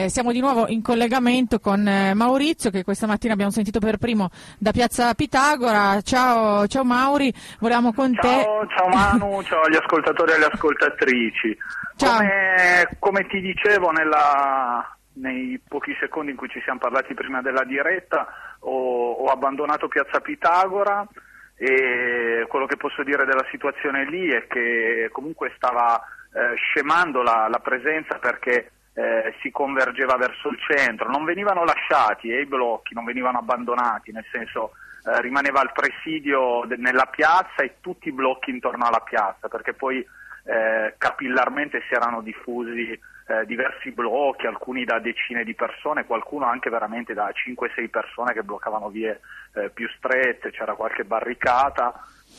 Siamo di nuovo in collegamento con Maurizio, che questa mattina abbiamo sentito per primo da Piazza Pitagora. Ciao Mauri, volevamo con te... Ciao Manu, ciao agli ascoltatori e alle ascoltatrici. Ciao. Come ti dicevo nei pochi secondi in cui ci siamo parlati prima della diretta, ho abbandonato Piazza Pitagora e quello che posso dire della situazione lì è che comunque stava scemando la presenza, perché si convergeva verso il centro, non venivano lasciati i blocchi, non venivano abbandonati, nel senso rimaneva il presidio nella piazza e tutti i blocchi intorno alla piazza, perché poi capillarmente si erano diffusi diversi blocchi, alcuni da decine di persone, qualcuno anche veramente da 5-6 persone che bloccavano vie più strette, c'era qualche barricata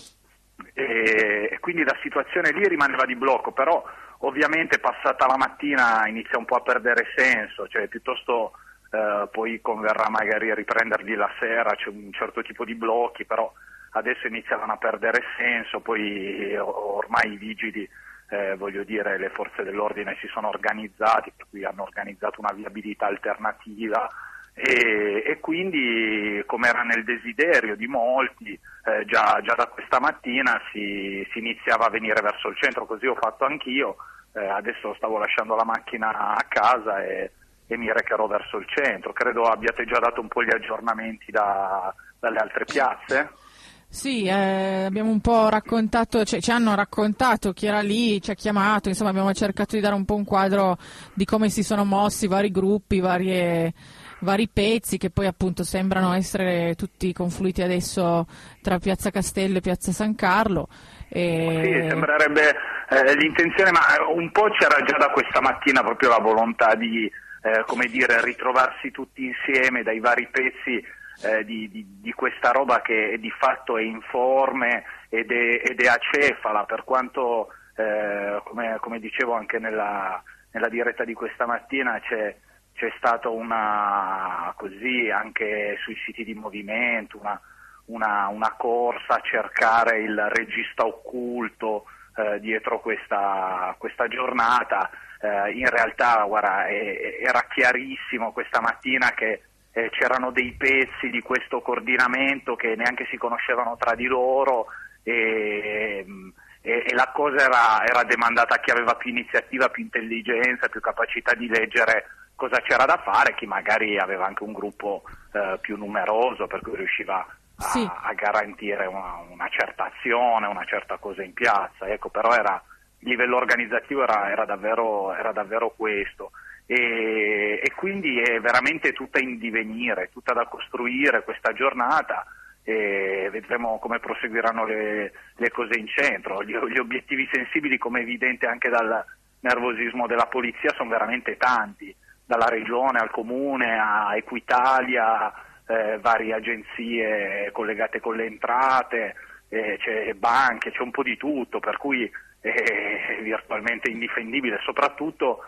e quindi la situazione lì rimaneva di blocco, però ovviamente passata la mattina inizia un po' a perdere senso, cioè piuttosto poi converrà magari riprenderli la sera, c'è un certo tipo di blocchi, però adesso iniziavano a perdere senso, poi ormai i vigili, voglio dire, le forze dell'ordine si sono organizzati, per cui hanno organizzato una viabilità alternativa e quindi, come era nel desiderio di molti, già da questa mattina si iniziava a venire verso il centro, così ho fatto anch'io, adesso stavo lasciando la macchina a casa e mi recherò verso il centro. Credo abbiate già dato un po' gli aggiornamenti dalle altre piazze. Sì, abbiamo un po' raccontato, ci hanno raccontato chi era lì, ci ha chiamato, insomma abbiamo cercato di dare un po' un quadro di come si sono mossi vari gruppi, vari pezzi che poi appunto sembrano essere tutti confluiti adesso tra Piazza Castello e Piazza San Carlo. Sì, sembrerebbe l'intenzione, ma un po' c'era già da questa mattina proprio la volontà di ritrovarsi tutti insieme dai vari pezzi di questa roba che di fatto è informe ed è acefala, per quanto come dicevo anche nella diretta di questa mattina c'è stata così anche sui siti di movimento una corsa a cercare il regista occulto dietro questa giornata. In realtà, guarda, era chiarissimo questa mattina che c'erano dei pezzi di questo coordinamento che neanche si conoscevano tra di loro e la cosa era demandata a chi aveva più iniziativa, più intelligenza, più capacità di leggere cosa c'era da fare, chi magari aveva anche un gruppo più numeroso, per cui riusciva a garantire una certa azione, una certa cosa in piazza. Ecco, però il livello organizzativo era davvero questo. E quindi è veramente tutta in divenire, tutta da costruire questa giornata e vedremo come proseguiranno le cose in centro. Gli obiettivi sensibili, come evidente anche dal nervosismo della polizia, sono veramente tanti, dalla regione al comune a Equitalia, varie agenzie collegate con le entrate, c'è banche, c'è un po' di tutto, per cui è virtualmente indifendibile, soprattutto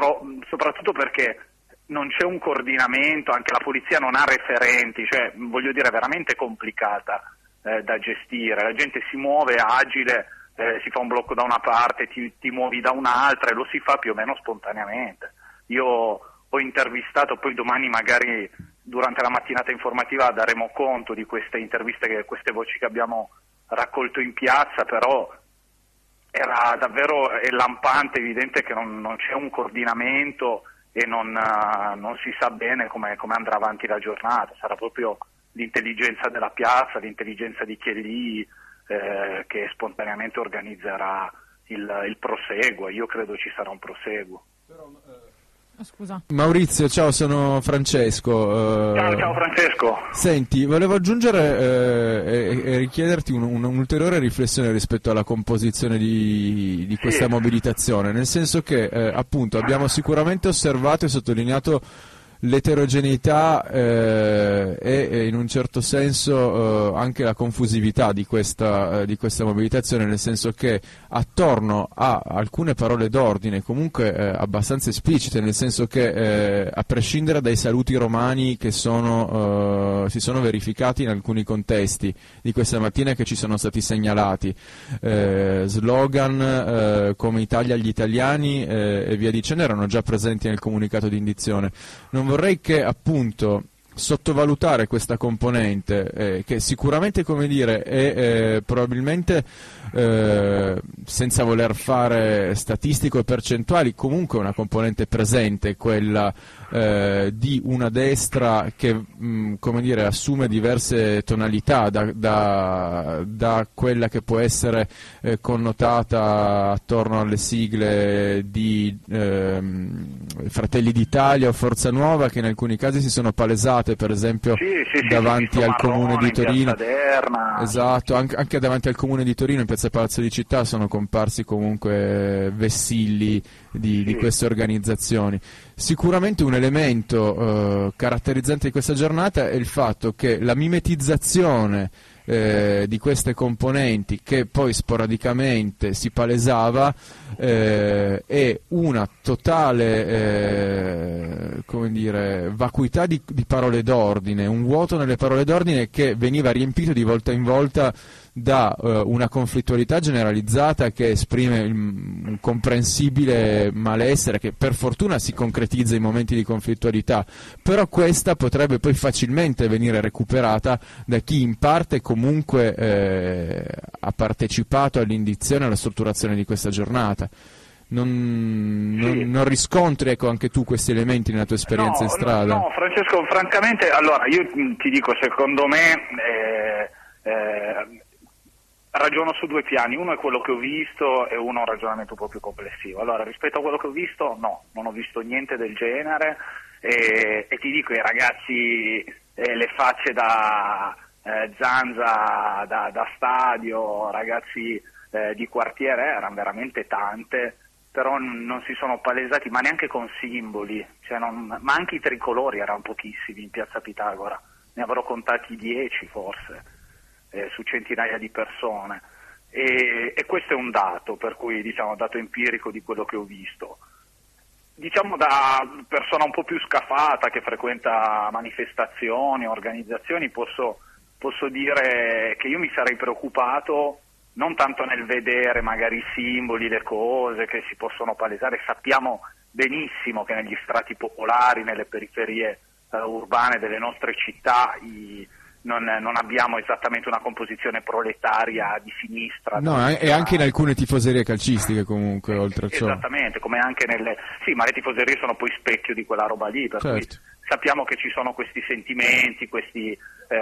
perché non c'è un coordinamento, anche la polizia non ha referenti, cioè voglio dire è veramente complicata da gestire, la gente si muove agile, si fa un blocco da una parte, ti muovi da un'altra e lo si fa più o meno spontaneamente. Io ho intervistato, poi domani magari durante la mattinata informativa daremo conto di queste interviste, queste voci che abbiamo raccolto in piazza, però era davvero lampante, evidente che non c'è un coordinamento e non si sa bene come andrà avanti la giornata. Sarà proprio l'intelligenza della piazza, l'intelligenza di chi è lì che spontaneamente organizzerà il proseguo. Io credo ci sarà un proseguo. Scusa. Maurizio, ciao, sono Francesco. Ciao Francesco. Senti, volevo aggiungere e richiederti un'ulteriore riflessione rispetto alla composizione di questa mobilitazione, nel senso che appunto abbiamo sicuramente osservato e sottolineato l'eterogeneità e in un certo senso anche la confusività di questa mobilitazione, nel senso che attorno a alcune parole d'ordine comunque abbastanza esplicite, nel senso che a prescindere dai saluti romani che si sono verificati in alcuni contesti di questa mattina che ci sono stati segnalati, slogan come Italia agli italiani e via dicendo erano già presenti nel comunicato di indizione. Non vorrei che appunto sottovalutare questa componente che sicuramente, come dire, è probabilmente senza voler fare statistico e percentuali, comunque una componente presente, quella di una destra che come dire, assume diverse tonalità da quella che può essere connotata attorno alle sigle di Fratelli d'Italia o Forza Nuova, che in alcuni casi si sono palesate, per esempio davanti al Comune di Torino, esatto, anche davanti al Comune di Torino in piazza Palazzo di Città sono comparsi comunque vessilli di queste organizzazioni. Sicuramente un elemento caratterizzante di questa giornata è il fatto che la mimetizzazione di queste componenti, che poi sporadicamente si palesava, e una totale come dire, vacuità di parole d'ordine, un vuoto nelle parole d'ordine che veniva riempito di volta in volta da una conflittualità generalizzata che esprime un comprensibile malessere che per fortuna si concretizza in momenti di conflittualità, però questa potrebbe poi facilmente venire recuperata da chi in parte comunque ha partecipato all'indizione e alla strutturazione di questa giornata. Non riscontri, ecco, anche tu questi elementi nella tua esperienza in strada? No, Francesco, francamente, allora io ti dico, secondo me ragiono su due piani. Uno è quello che ho visto e uno è un ragionamento un po' più complessivo. Allora, rispetto a quello che ho visto, no, non ho visto niente del genere e ti dico, i ragazzi, le facce da zanza, da stadio, ragazzi di quartiere, erano veramente tante, però non si sono palesati, ma neanche con simboli, cioè ma anche i tricolori erano pochissimi in piazza Pitagora, ne avrò contati 10 forse. Su centinaia di persone e questo è un dato, per cui diciamo dato empirico di quello che ho visto. Diciamo, da persona un po' più scafata che frequenta manifestazioni, organizzazioni, posso dire che io mi sarei preoccupato non tanto nel vedere magari i simboli, le cose che si possono palesare. Sappiamo benissimo che negli strati popolari, nelle periferie urbane delle nostre città non abbiamo esattamente una composizione proletaria di sinistra. No, e anche in alcune tifoserie calcistiche comunque, oltre a ciò. Esattamente, come anche sì, ma le tifoserie sono poi specchio di quella roba lì, per cui sappiamo che ci sono questi sentimenti, queste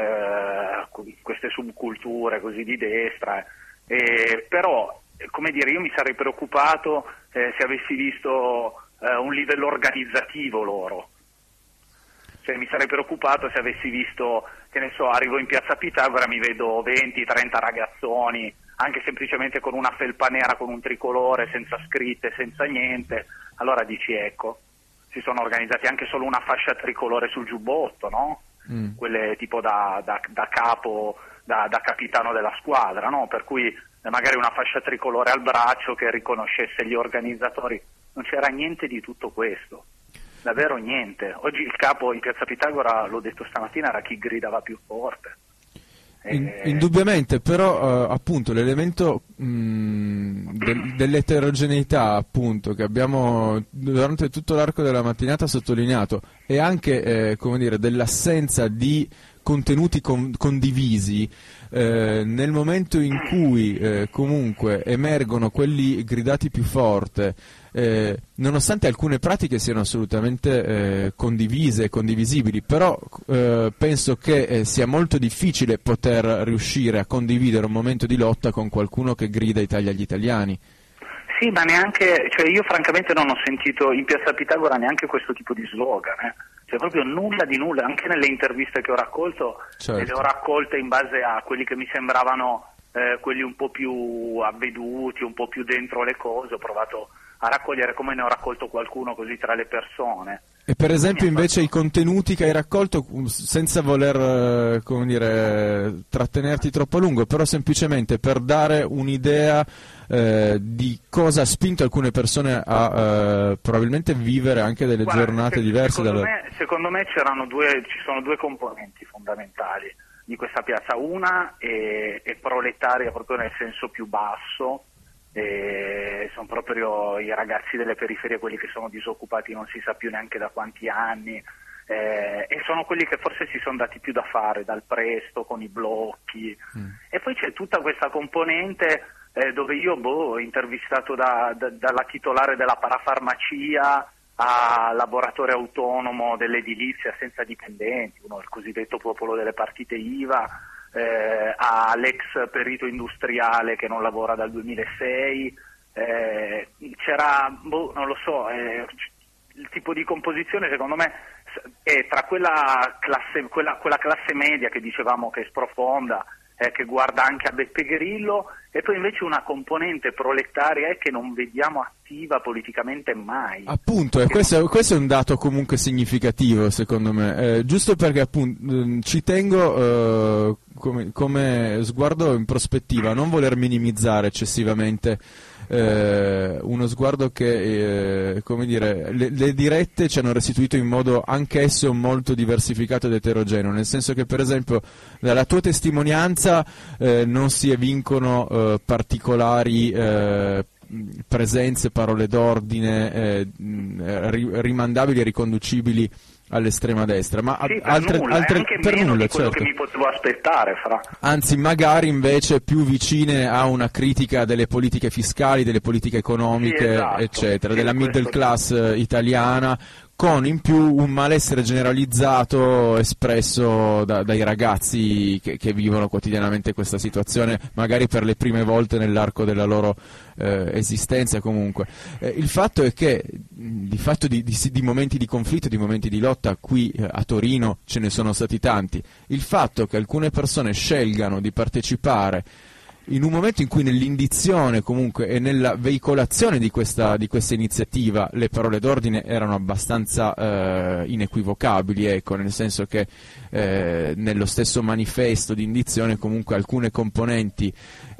subculture così di destra, però, come dire, io mi sarei preoccupato se avessi visto un livello organizzativo loro. Cioè, mi sarei preoccupato se avessi visto, che ne so, arrivo in piazza Pitagora, mi vedo 20-30 ragazzoni, anche semplicemente con una felpa nera, con un tricolore, senza scritte, senza niente, allora dici, ecco, si sono organizzati anche solo una fascia tricolore sul giubbotto, no? Quelle tipo da capo, da capitano della squadra, no? Per cui magari una fascia tricolore al braccio che riconoscesse gli organizzatori. Non c'era niente di tutto questo. Davvero niente. Oggi il capo in piazza Pitagora, l'ho detto stamattina, era chi gridava più forte. Indubbiamente, però appunto l'elemento dell'eterogeneità, appunto, che abbiamo durante tutto l'arco della mattinata sottolineato, e anche come dire, dell'assenza di contenuti condivisi, nel momento in cui comunque emergono quelli gridati più forte, nonostante alcune pratiche siano assolutamente condivise e condivisibili, però penso che sia molto difficile poter riuscire a condividere un momento di lotta con qualcuno che grida Italia agli italiani. Sì, ma neanche, cioè io francamente non ho sentito in piazza Pitagora neanche questo tipo di slogan, cioè proprio nulla di nulla, anche nelle interviste che ho raccolto, certo. Le ho raccolte in base a quelli che mi sembravano quelli un po' più avveduti, un po' più dentro le cose, ho provato a raccogliere, come ne ho raccolto qualcuno così tra le persone, E per esempio invece i contenuti che hai raccolto, senza voler come dire, trattenerti troppo a lungo, però semplicemente per dare un'idea di cosa ha spinto alcune persone a probabilmente vivere anche delle giornate diverse. Secondo me ci sono due componenti fondamentali di questa piazza. Una è proletaria proprio nel senso più basso, sono proprio i ragazzi delle periferie, quelli che sono disoccupati non si sa più neanche da quanti anni, e sono quelli che forse si sono dati più da fare dal presto con i blocchi. E poi c'è tutta questa componente dove io ho intervistato dalla titolare della parafarmacia a laboratorio autonomo dell'edilizia senza dipendenti, il cosiddetto popolo delle partite IVA, all'ex perito industriale che non lavora dal 2006, c'era, non lo so, il tipo di composizione secondo me è tra quella classe media che dicevamo che sprofonda, che guarda anche a Beppe Grillo, e poi invece una componente proletaria che non vediamo attiva politicamente mai. Appunto, e questo è un dato comunque significativo secondo me, giusto perché appunto ci tengo come sguardo in prospettiva, non voler minimizzare eccessivamente uno sguardo che come dire, le dirette ci hanno restituito in modo anch'esso molto diversificato ed eterogeneo, nel senso che per esempio dalla tua testimonianza non si evincono particolari presenze, parole d'ordine rimandabili e riconducibili all'estrema destra, ma sì, altre anche per meno nulla, di quello certo. che mi potevo aspettare, Anzi, magari invece più vicine a una critica delle politiche fiscali, delle politiche economiche, sì, esatto, eccetera, sì, della middle class italiana, con in più un malessere generalizzato espresso dai ragazzi che vivono quotidianamente questa situazione, magari per le prime volte nell'arco della loro esistenza comunque. Il fatto è che di fatto di momenti di conflitto, di momenti di lotta qui a Torino ce ne sono stati tanti. Il fatto che alcune persone scelgano di partecipare in un momento in cui nell'indizione comunque e nella veicolazione di questa iniziativa le parole d'ordine erano abbastanza inequivocabili, ecco, nel senso che nello stesso manifesto di indizione comunque alcune componenti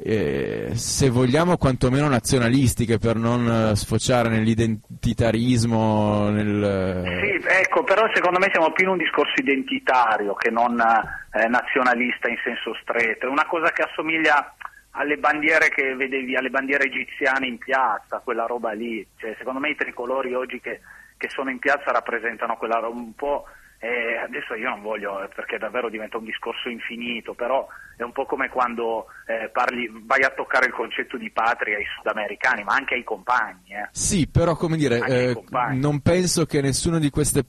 se vogliamo quantomeno nazionalistiche, per non sfociare nell'identitarismo Sì, ecco, però secondo me siamo più in un discorso identitario che non nazionalista in senso stretto, è una cosa che assomiglia alle bandiere che vedevi, alle bandiere egiziane in piazza, quella roba lì, cioè secondo me i tricolori oggi che sono in piazza rappresentano quella roba un po', adesso io non voglio, perché davvero diventa un discorso infinito, però è un po' come quando vai a toccare il concetto di patria ai sudamericani, ma anche ai compagni. Sì, però come dire, non penso che nessuna di queste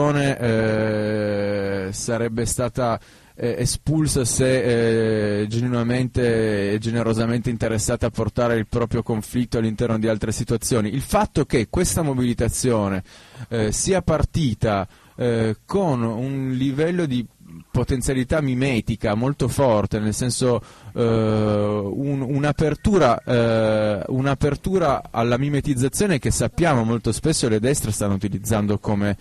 persone sarebbe stata espulsa se genuinamente e generosamente interessata a portare il proprio conflitto all'interno di altre situazioni. Il fatto che questa mobilitazione sia partita con un livello di potenzialità mimetica molto forte, nel senso un'apertura alla mimetizzazione che sappiamo molto spesso le destre stanno utilizzando come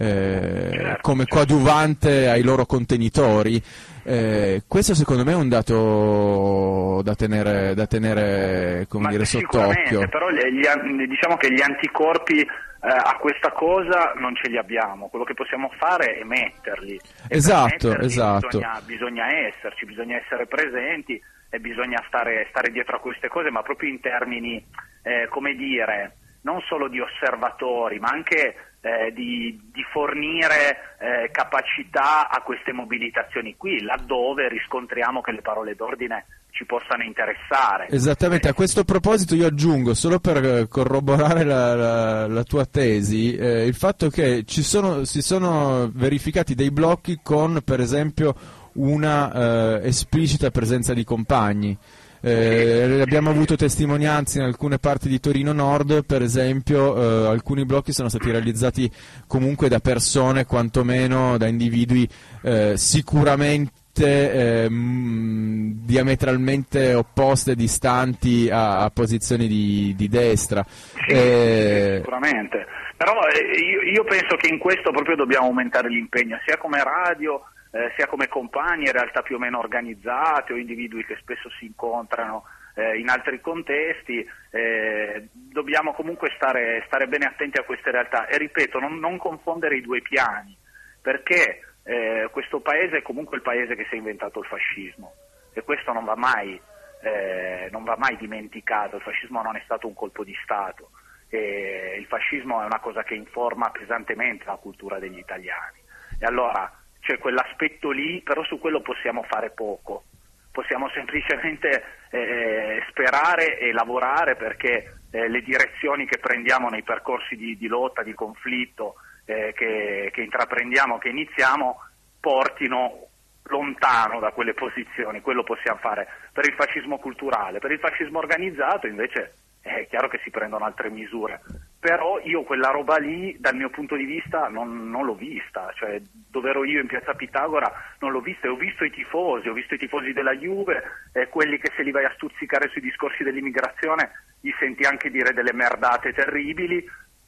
coadiuvante ai loro contenitori. Questo secondo me è un dato da tenere come dire, sott'occhio. Però diciamo che gli anticorpi a questa cosa non ce li abbiamo, quello che possiamo fare è metterli. Esatto. Bisogna esserci, bisogna essere presenti e bisogna stare dietro a queste cose, ma proprio in termini, come dire, non solo di osservatori, ma anche di fornire capacità a queste mobilitazioni qui, laddove riscontriamo che le parole d'ordine ci possano interessare. Esattamente, a questo proposito io aggiungo, solo per corroborare la tua tesi, il fatto che si sono verificati dei blocchi con, per esempio, una esplicita presenza di compagni. Abbiamo avuto testimonianze in alcune parti di Torino Nord, per esempio, alcuni blocchi sono stati realizzati comunque da persone, quantomeno da individui sicuramente diametralmente opposte, distanti a posizioni di destra. Sì, sicuramente. Però io penso che in questo proprio dobbiamo aumentare l'impegno, sia come radio, sia come compagni, in realtà più o meno organizzate, o individui che spesso si incontrano in altri contesti. Dobbiamo comunque stare bene attenti a queste realtà e, ripeto, non confondere i due piani, perché questo paese è comunque il paese che si è inventato il fascismo, e questo non va mai dimenticato. Il fascismo non è stato un colpo di Stato, il fascismo è una cosa che informa pesantemente la cultura degli italiani, e allora c'è quell'aspetto lì, però su quello possiamo fare poco. Possiamo semplicemente sperare e lavorare perché le direzioni che prendiamo nei percorsi di lotta, di conflitto che intraprendiamo, che iniziamo, portino lontano da quelle posizioni. Quello possiamo fare per il fascismo culturale. Per il fascismo organizzato invece è chiaro che si prendono altre misure, però io quella roba lì dal mio punto di vista non l'ho vista, cioè dove ero io in piazza Pitagora non l'ho vista, e ho visto i tifosi della Juve, quelli che se li vai a stuzzicare sui discorsi dell'immigrazione gli senti anche dire delle merdate terribili,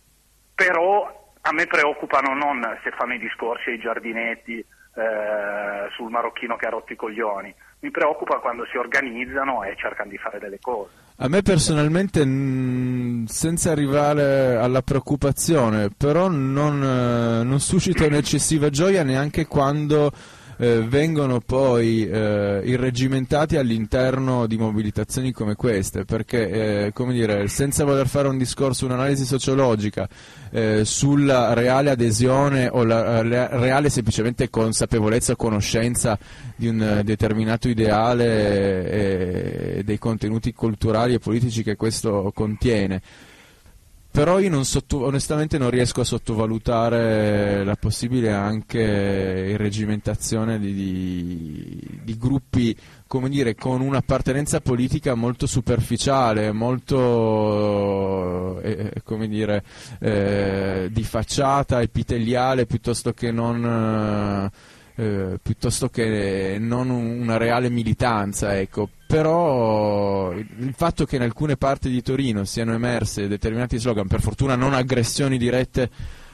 però a me preoccupano non se fanno i discorsi ai giardinetti sul marocchino che ha rotto i coglioni, mi preoccupa quando si organizzano e cercano di fare delle cose. A me personalmente, senza arrivare alla preoccupazione, però non suscita un'eccessiva gioia neanche quando vengono poi irreggimentati all'interno di mobilitazioni come queste, perché come dire, senza voler fare un discorso, un'analisi sociologica sulla reale adesione o la reale semplicemente consapevolezza o conoscenza di un determinato ideale e dei contenuti culturali e politici che questo contiene. Però io onestamente non riesco a sottovalutare la possibile anche irregimentazione di gruppi, come dire, con un'appartenenza politica molto superficiale, molto come dire, di facciata, epiteliale, piuttosto che non una reale militanza, ecco. Però il fatto che in alcune parti di Torino siano emerse determinati slogan, per fortuna non aggressioni dirette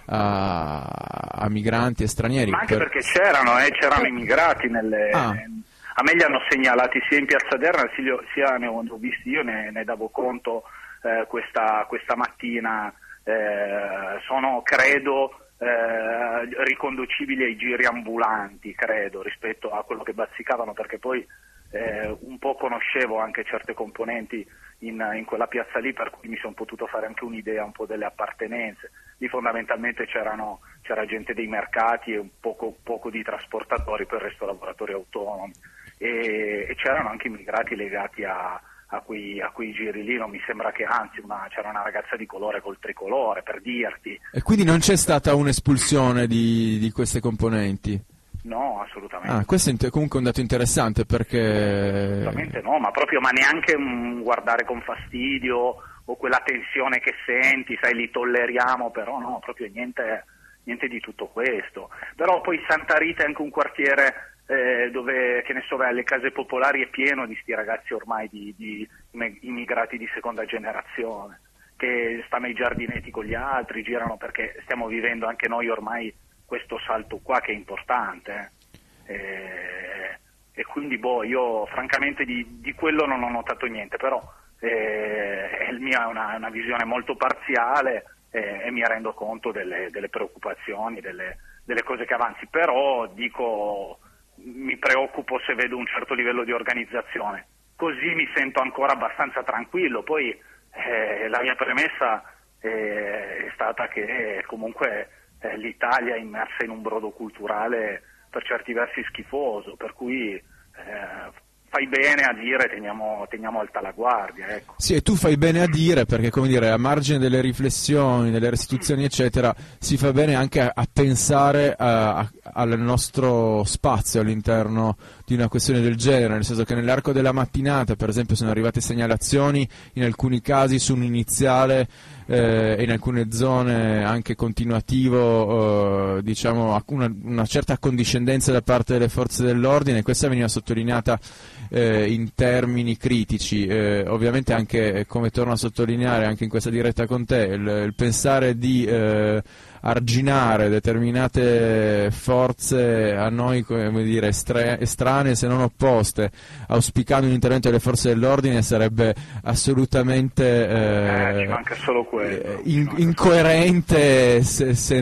a migranti e stranieri, ma anche perché c'erano immigrati a me li hanno segnalati sia in Piazza Derna sia ne ho visti io, ne davo conto questa mattina, sono credo riconducibili ai giri ambulanti, credo, rispetto a quello che bazzicavano, perché poi un po' conoscevo anche certe componenti in quella piazza lì, per cui mi sono potuto fare anche un'idea un po' delle appartenenze. Lì fondamentalmente c'era gente dei mercati e un poco di trasportatori, per il resto lavoratori autonomi, e c'erano anche immigrati legati a quei giri lì. Non mi sembra che, anzi, c'era una ragazza di colore col tricolore, per dirti. E quindi non c'è stata un'espulsione di queste componenti? No, assolutamente. Questo è comunque un dato interessante, perché assolutamente no, ma neanche guardare con fastidio o quella tensione che senti, sai, li tolleriamo, però no, proprio niente di tutto questo. Però poi Santa Rita è anche un quartiere dove, che ne so, alle case popolari è pieno di sti ragazzi ormai di immigrati di seconda generazione, che stanno ai giardinetti con gli altri, girano, perché stiamo vivendo anche noi ormai questo salto qua che è importante, e quindi io francamente di quello non ho notato niente, però il mio è una visione molto parziale, e mi rendo conto delle preoccupazioni, delle cose che avanzi, però dico, mi preoccupo se vedo un certo livello di organizzazione, così mi sento ancora abbastanza tranquillo. Poi la mia premessa è stata che comunque l'Italia è immersa in un brodo culturale per certi versi schifoso, per cui fai bene a dire teniamo alta la guardia, ecco. Sì, e tu fai bene a dire, perché, come dire, a margine delle riflessioni, delle restituzioni eccetera, si fa bene anche a pensare al nostro spazio all'interno di una questione del genere, nel senso che nell'arco della mattinata, per esempio, sono arrivate segnalazioni, in alcuni casi su un iniziale e in alcune zone anche continuativo, diciamo, una certa accondiscendenza da parte delle forze dell'ordine. Questa veniva sottolineata in termini critici, ovviamente anche, come torno a sottolineare anche in questa diretta con te, il pensare di arginare determinate forze a noi, come dire, estranee se non opposte, auspicando un intervento delle forze dell'ordine, sarebbe assolutamente ci manca solo quello. Incoerente se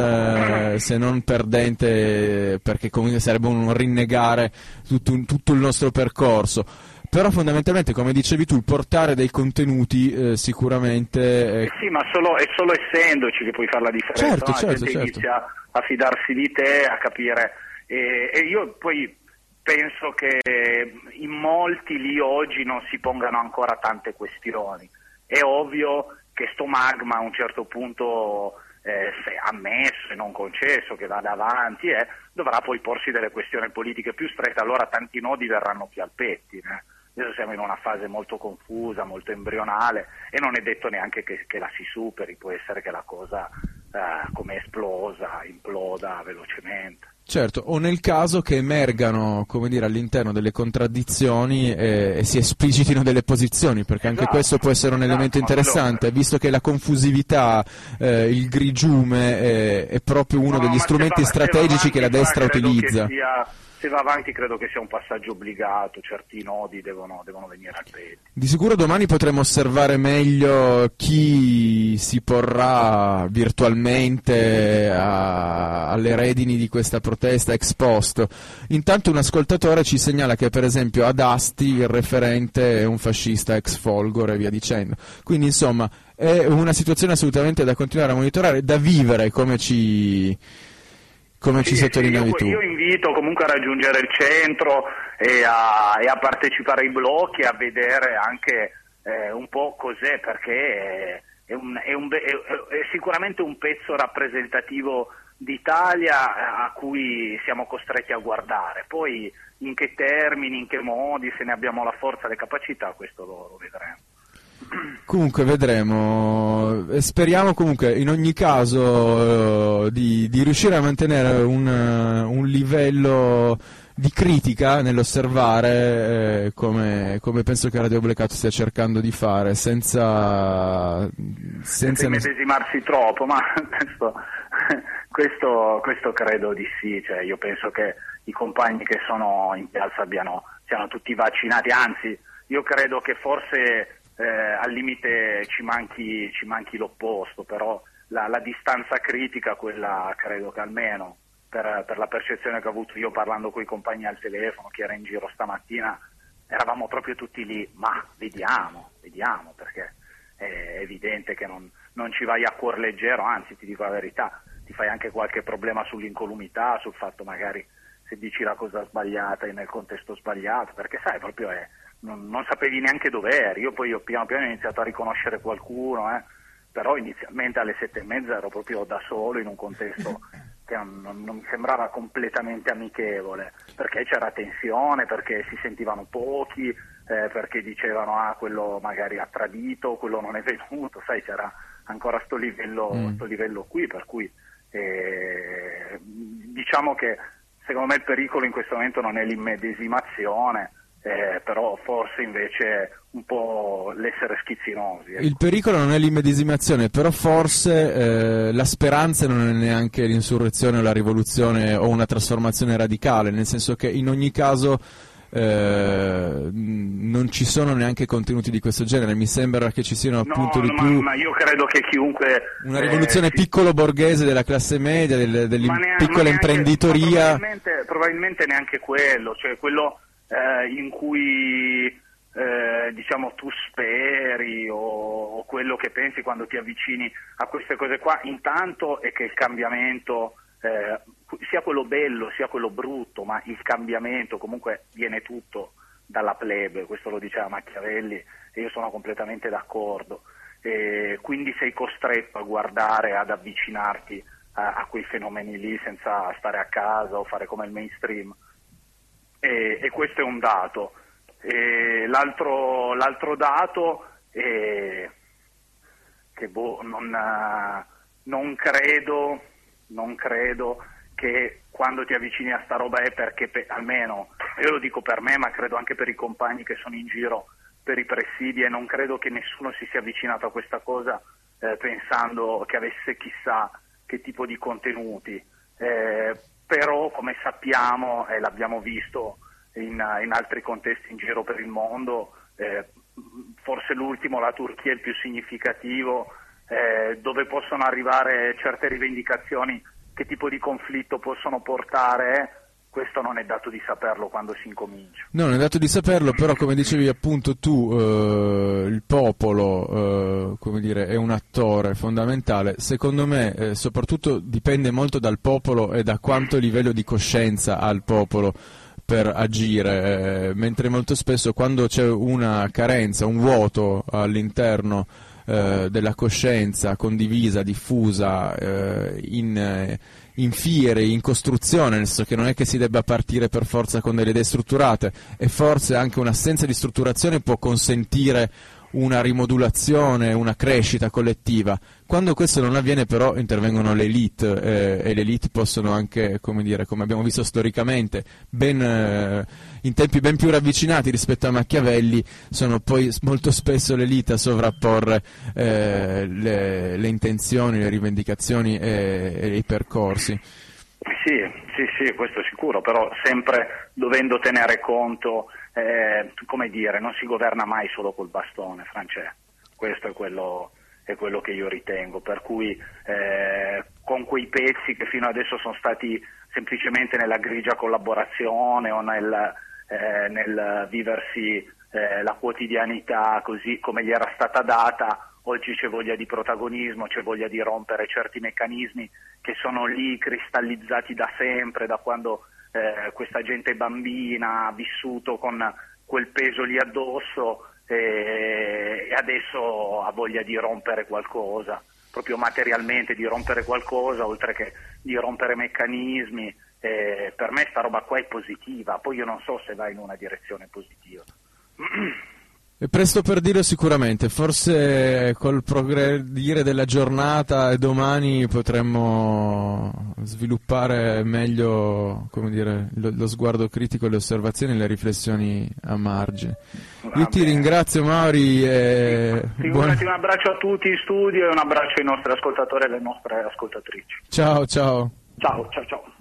non perdente, perché comunque sarebbe un rinnegare tutto il nostro percorso. Però fondamentalmente, come dicevi tu, il portare dei contenuti sicuramente... Sì, ma è solo essendoci che puoi fare la differenza. Certo, no? certo, Gente inizia a fidarsi di te, a capire. E io poi penso che in molti lì oggi non si pongano ancora tante questioni. È ovvio che sto magma a un certo punto, se ammesso e non concesso che vada avanti, dovrà poi porsi delle questioni politiche più strette, allora tanti nodi verranno più al pettine. Adesso siamo in una fase molto confusa, molto embrionale, e non è detto neanche che la si superi, può essere che la cosa, come è esplosa, imploda velocemente. Certo, o nel caso che emergano, come dire, all'interno delle contraddizioni e si esplicitino delle posizioni, perché anche questo può essere un elemento interessante, visto che la confusività, il grigiume è proprio uno degli strumenti strategici che la destra utilizza. Se va avanti credo che sia un passaggio obbligato, certi nodi devono venire al pettine. Di sicuro domani potremo osservare meglio chi si porrà virtualmente alle redini di questa protesta ex post. Intanto un ascoltatore ci segnala che per esempio ad Asti il referente è un fascista ex Folgore e via dicendo. Quindi insomma è una situazione assolutamente da continuare a monitorare, da vivere, come ci sottolineavi tu. Io invito comunque a raggiungere il centro e a partecipare ai blocchi, a vedere anche un po' cos'è, perché è sicuramente un pezzo rappresentativo d'Italia a cui siamo costretti a guardare. Poi in che termini, in che modi, se ne abbiamo la forza e le capacità, questo lo vedremo. Comunque vedremo, speriamo comunque in ogni caso di riuscire a mantenere un livello di critica nell'osservare, come penso che Radio Blackout stia cercando di fare, senza medesimarsi troppo, ma questo credo di sì, cioè io penso che i compagni che sono in piazza siano tutti vaccinati, anzi io credo che forse al limite ci manchi l'opposto, però la distanza critica, quella credo che almeno per la percezione che ho avuto io parlando con i compagni al telefono, chi era in giro stamattina, eravamo proprio tutti lì, ma vediamo, perché è evidente che non ci vai a cuor leggero, anzi ti dico la verità, ti fai anche qualche problema sull'incolumità, sul fatto magari se dici la cosa sbagliata e nel contesto sbagliato, perché sai, proprio non sapevi neanche dov'eri. Io piano piano ho iniziato a riconoscere qualcuno, però inizialmente alle 7:30 ero proprio da solo in un contesto che non mi sembrava completamente amichevole, perché c'era tensione, perché si sentivano pochi, perché dicevano quello magari ha tradito, quello non è venuto, sai, c'era ancora sto livello qui, per cui diciamo che secondo me il pericolo in questo momento non è l'immedesimazione, però forse invece un po' l'essere schizzinosi. Ecco. Il pericolo non è l'immedesimazione, però forse la speranza non è neanche l'insurrezione o la rivoluzione o una trasformazione radicale, nel senso che in ogni caso non ci sono neanche contenuti di questo genere. Mi sembra che ci siano appunto ma io credo che chiunque una rivoluzione piccolo borghese della classe media, della piccola imprenditoria, probabilmente neanche quello, cioè quello in cui diciamo tu speri o quello che pensi quando ti avvicini a queste cose qua, intanto è che il cambiamento, sia quello bello sia quello brutto, ma il cambiamento comunque viene tutto dalla plebe, questo lo diceva Machiavelli e io sono completamente d'accordo, quindi sei costretto a guardare, ad avvicinarti a quei fenomeni lì senza stare a casa o fare come il mainstream. e questo è un dato. E l'altro dato è che non credo che quando ti avvicini a sta roba è perché, almeno io lo dico per me, ma credo anche per i compagni che sono in giro per i presidi, e non credo che nessuno si sia avvicinato a questa cosa pensando che avesse chissà che tipo di contenuti, però come sappiamo e l'abbiamo visto in altri contesti in giro per il mondo, forse l'ultimo, la Turchia, è il più significativo, dove possono arrivare certe rivendicazioni, che tipo di conflitto possono portare. Questo non è dato di saperlo quando si incomincia. No, non è dato di saperlo, però come dicevi appunto tu, il popolo, come dire, è un attore fondamentale. Secondo me, soprattutto dipende molto dal popolo e da quanto livello di coscienza ha il popolo per agire, mentre molto spesso quando c'è una carenza, un vuoto all'interno della coscienza condivisa, diffusa, in fiere, in costruzione, nel senso che non è che si debba partire per forza con delle idee strutturate, e forse anche un'assenza di strutturazione può consentire una rimodulazione, una crescita collettiva. Quando questo non avviene però intervengono le elite, e le elite possono anche, come dire, come abbiamo visto storicamente, in tempi ben più ravvicinati rispetto a Machiavelli, sono poi molto spesso le elite a sovrapporre le intenzioni, le rivendicazioni e i percorsi. Sì, questo è sicuro, però sempre dovendo tenere conto, come dire, non si governa mai solo col bastone, Francesco. Questo è quello che io ritengo, per cui con quei pezzi che fino adesso sono stati semplicemente nella grigia collaborazione o nel viversi la quotidianità così come gli era stata data, oggi c'è voglia di protagonismo, c'è voglia di rompere certi meccanismi che sono lì cristallizzati da sempre, da quando questa gente è bambina, ha vissuto con quel peso lì addosso, e adesso ha voglia di rompere qualcosa, proprio materialmente di rompere qualcosa, oltre che di rompere meccanismi. Per me sta roba qua è positiva, poi io non so se va in una direzione positiva. È presto per dirlo sicuramente, forse col progredire della giornata e domani potremmo sviluppare meglio, come dire, lo sguardo critico, le osservazioni e le riflessioni a margine. Io ti ringrazio, Mauri. Figurati, un abbraccio a tutti in studio e un abbraccio ai nostri ascoltatori e alle nostre ascoltatrici. Ciao. Ciao.